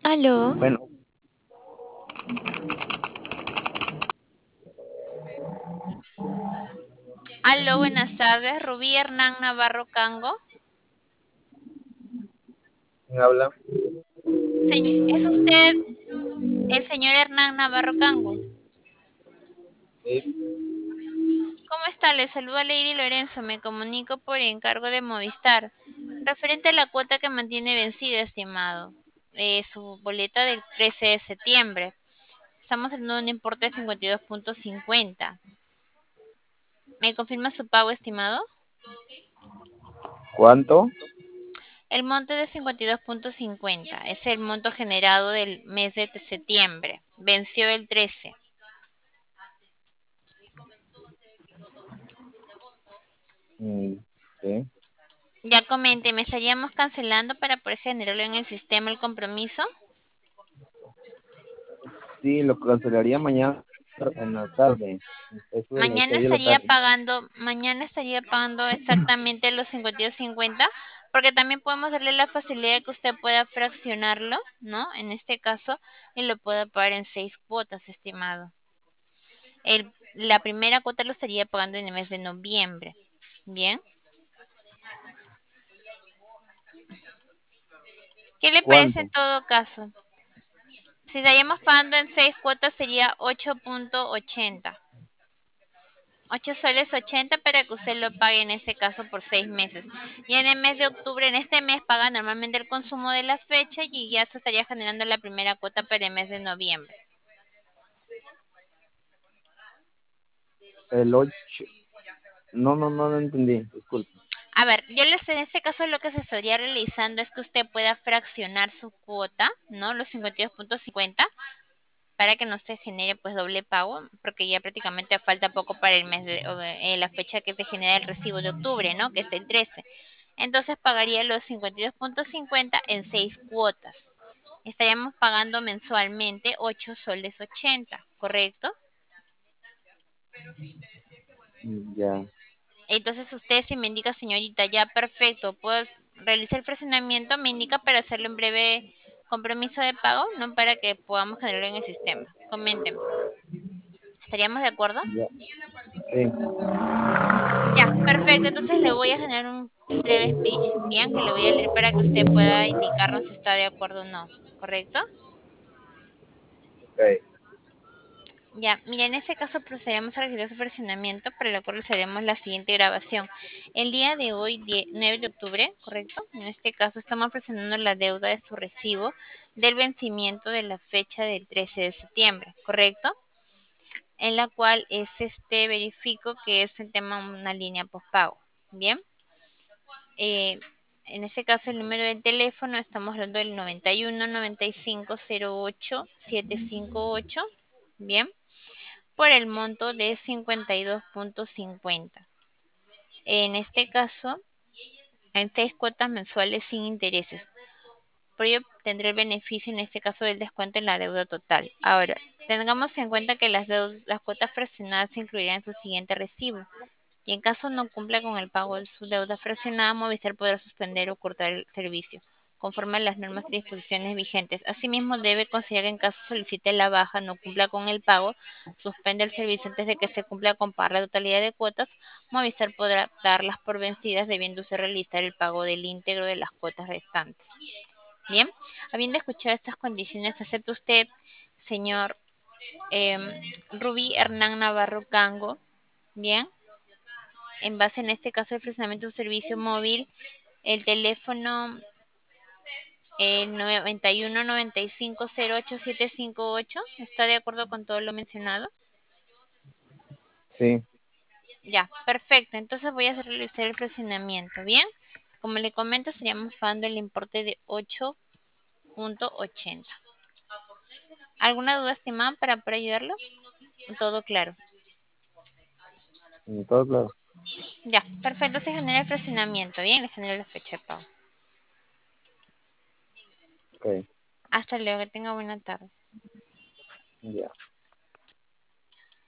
Aló, Bueno, Aló, buenas tardes. Rubí Hernán Navarro Cango. ¿quién habla? ¿Es usted el señor Hernán Navarro Cango? Sí, ¿Cómo está? Le saluda Lady Lorenzo. Me comunico por encargo de Movistar. Referente a la cuota que mantiene vencida, estimado. Su boleta del 13 de septiembre. Estamos en un importe de 52.50. ¿Me confirma su pago, estimado? ¿cuánto? El monto de 52.50 es el monto generado del mes de septiembre. Venció el 13. Mm, sí, Ya comenté, ¿me estaríamos cancelando para poder generarlo en el sistema el compromiso? sí, lo cancelaría mañana en la tarde, eso de las 6 de la tarde. Mañana estaría pagando exactamente los 52.50, porque también podemos darle la facilidad de que usted pueda fraccionarlo, ¿no? En este caso, y lo pueda pagar en 6 cuotas, estimado. La primera cuota lo estaría pagando en el mes de noviembre. Bien. ¿Qué le parece en ¿Cuánto? todo caso? Si estaríamos pagando en 6 cuotas sería 8.80. 8 soles 80 para que usted lo pague en este caso por 6 meses. Y en el mes de octubre, en este mes, paga normalmente el consumo de la fecha y ya se estaría generando la primera cuota para el mes de noviembre. El 8. No, no, no lo entendí, disculpe. A ver, en este caso lo que se estaría realizando es que usted pueda fraccionar su cuota, ¿no? Los 52.50 para que no se genere pues doble pago, porque ya prácticamente falta poco para el mes la fecha que se genera el recibo de octubre, ¿no? Que es el 13. Entonces pagaría los 52.50 en 6 cuotas. Estaríamos pagando mensualmente 8 soles 80, ¿correcto? Ya, Entonces usted si me indica, señorita, ya perfecto, pues realice el fraccionamiento, me indica para hacerlo en breve compromiso de pago, no para que podamos generarlo en el sistema. Coménteme. ¿Estaríamos de acuerdo? ya, sí, Ya, perfecto. Entonces le voy a generar un breve speech, bien, que le voy a leer para que usted pueda indicarnos si está de acuerdo o no, ¿correcto? ok, Ya, mira, en este caso procedemos a registrar su fraccionamiento, para lo cual les haremos la siguiente grabación. El día de hoy, 9 de octubre, ¿correcto? En este caso estamos fraccionando la deuda de su recibo del vencimiento de la fecha del 13 de septiembre, ¿correcto? En la cual verifico que es el tema una línea postpago. Bien. Eh, en este caso, el número de teléfono, estamos hablando del 91 95 08 758. Bien, por el monto de 52.50. En este caso, en 6 cuotas mensuales sin intereses. Por ello, tendré el beneficio en este caso del descuento en la deuda total. Ahora, tengamos en cuenta que las cuotas fraccionadas se incluirán en su siguiente recibo. Y en caso no cumpla con el pago de su deuda fraccionada, Movistar podrá suspender o cortar el servicio, conforme a las normas y disposiciones vigentes. Asimismo, debe considerar que en caso solicite la baja, no cumpla con el pago, suspende el servicio antes de que se cumpla con pagar la totalidad de cuotas, Movistar podrá darlas por vencidas, debiéndose realizar el pago del íntegro de las cuotas restantes. Bien, habiendo escuchado estas condiciones, ¿acepta usted, señor em, Rubí Hernán Navarro Cango? Bien, en base en este caso al funcionamiento de un servicio móvil, el teléfono 91 95 08 758. ¿Está de acuerdo con todo lo mencionado? sí, Ya, perfecto. Entonces voy a realizar el fraccionamiento. Bien, como le comento, estaríamos pagando el importe de 8.80. ¿Alguna duda, estimada, para ayudarlo? Todo claro. todo claro, Ya, perfecto. Se genera el fraccionamiento. Bien, le genera la fecha de pago. ok, Hasta luego, que tenga buena tarde. ya.